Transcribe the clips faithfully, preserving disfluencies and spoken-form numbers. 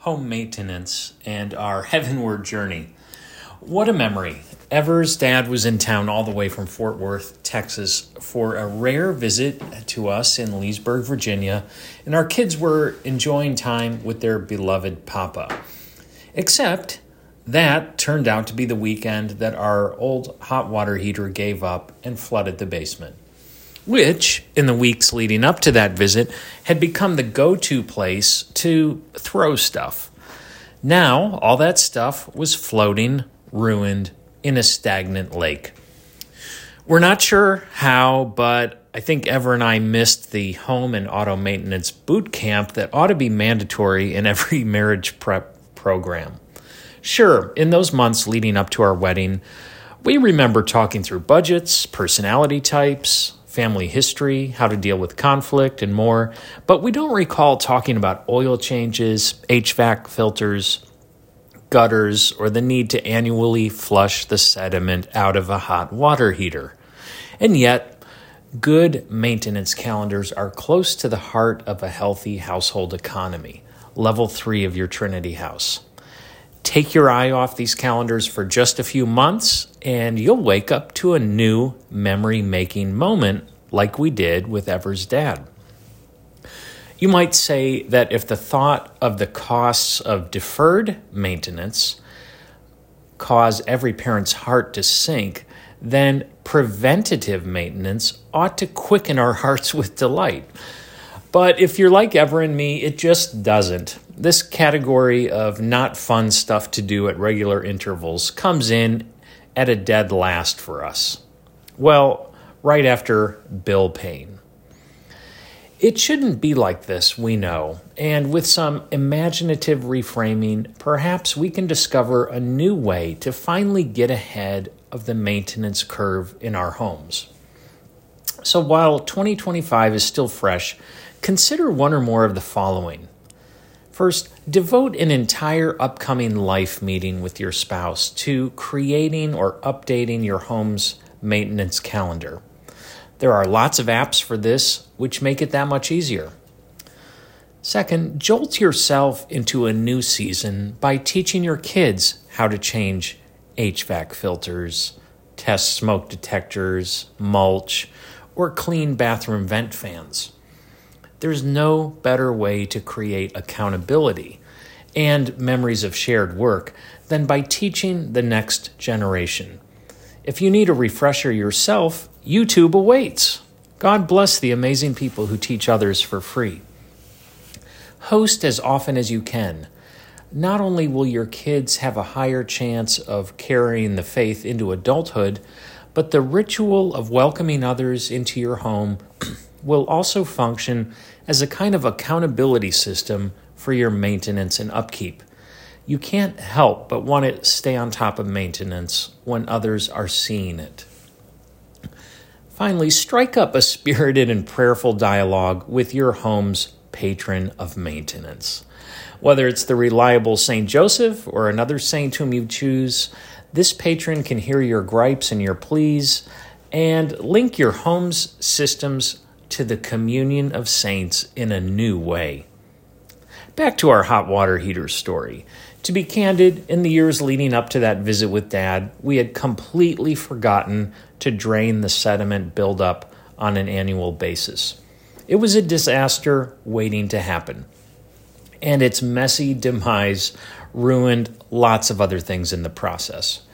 home maintenance, and our heavenward journey. What a memory. Ever's dad was in town all the way from Fort Worth, Texas, for a rare visit to us in Leesburg, Virginia, and our kids were enjoying time with their beloved papa. Except that turned out to be the weekend that our old hot water heater gave up and flooded the basement, which, in the weeks leading up to that visit, had become the go-to place to throw stuff. Now, all that stuff was floating, ruined, in a stagnant lake. We're not sure how, but I think Ever and I missed the home and auto maintenance boot camp that ought to be mandatory in every marriage prep program. Sure, in those months leading up to our wedding, we remember talking through budgets, personality types, family history, how to deal with conflict, and more, but we don't recall talking about oil changes, H V A C filters, gutters, or the need to annually flush the sediment out of a hot water heater. And yet, good maintenance calendars are close to the heart of a healthy household economy, level three of your Trinity house. Take your eye off these calendars for just a few months, and you'll wake up to a new memory-making moment like we did with Ever's dad. You might say that if the thought of the costs of deferred maintenance cause every parent's heart to sink, then preventative maintenance ought to quicken our hearts with delight. But if you're like Ever and me, it just doesn't. This category of not fun stuff to do at regular intervals comes in at a dead last for us. Well, right after bill paying. It shouldn't be like this, we know, and with some imaginative reframing, perhaps we can discover a new way to finally get ahead of the maintenance curve in our homes. So while twenty twenty-five is still fresh, consider one or more of the following. First, devote an entire upcoming life meeting with your spouse to creating or updating your home's maintenance calendar. There are lots of apps for this, which make it that much easier. Second, jolt yourself into a new season by teaching your kids how to change H V A C filters, test smoke detectors, mulch, or clean bathroom vent fans. There's no better way to create accountability and memories of shared work than by teaching the next generation. If you need a refresher yourself, YouTube awaits. God bless the amazing people who teach others for free. Host as often as you can. Not only will your kids have a higher chance of carrying the faith into adulthood, but the ritual of welcoming others into your home will also function as a kind of accountability system for your maintenance and upkeep. You can't help but want to stay on top of maintenance when others are seeing it. Finally, strike up a spirited and prayerful dialogue with your home's patron of maintenance. Whether it's the reliable Saint Joseph or another saint whom you choose, this patron can hear your gripes and your pleas and link your home's systems to the communion of saints in a new way. Back to our hot water heater story. To be candid, in the years leading up to that visit with Dad, we had completely forgotten to drain the sediment buildup on an annual basis. It was a disaster waiting to happen, and its messy demise ruined lots of other things in the process.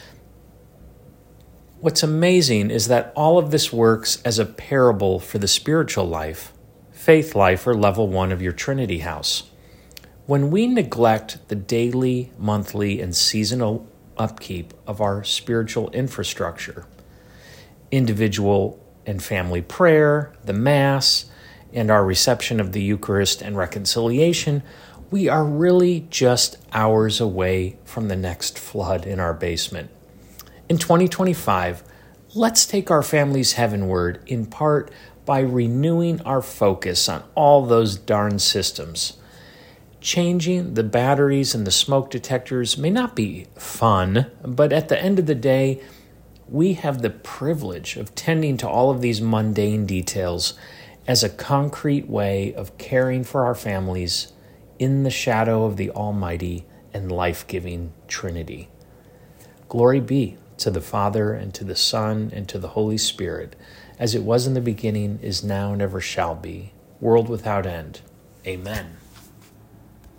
What's amazing is that all of this works as a parable for the spiritual life, faith life, or level one of your Trinity house. When we neglect the daily, monthly, and seasonal upkeep of our spiritual infrastructure, individual and family prayer, the Mass, and our reception of the Eucharist and reconciliation, we are really just hours away from the next flood in our basement. In twenty twenty-five, let's take our families heavenward in part by renewing our focus on all those darn systems. Changing the batteries and the smoke detectors may not be fun, but at the end of the day, we have the privilege of tending to all of these mundane details as a concrete way of caring for our families in the shadow of the Almighty and life-giving Trinity. Glory be to the Father, and to the Son, and to the Holy Spirit, as it was in the beginning, is now, and ever shall be, world without end. Amen.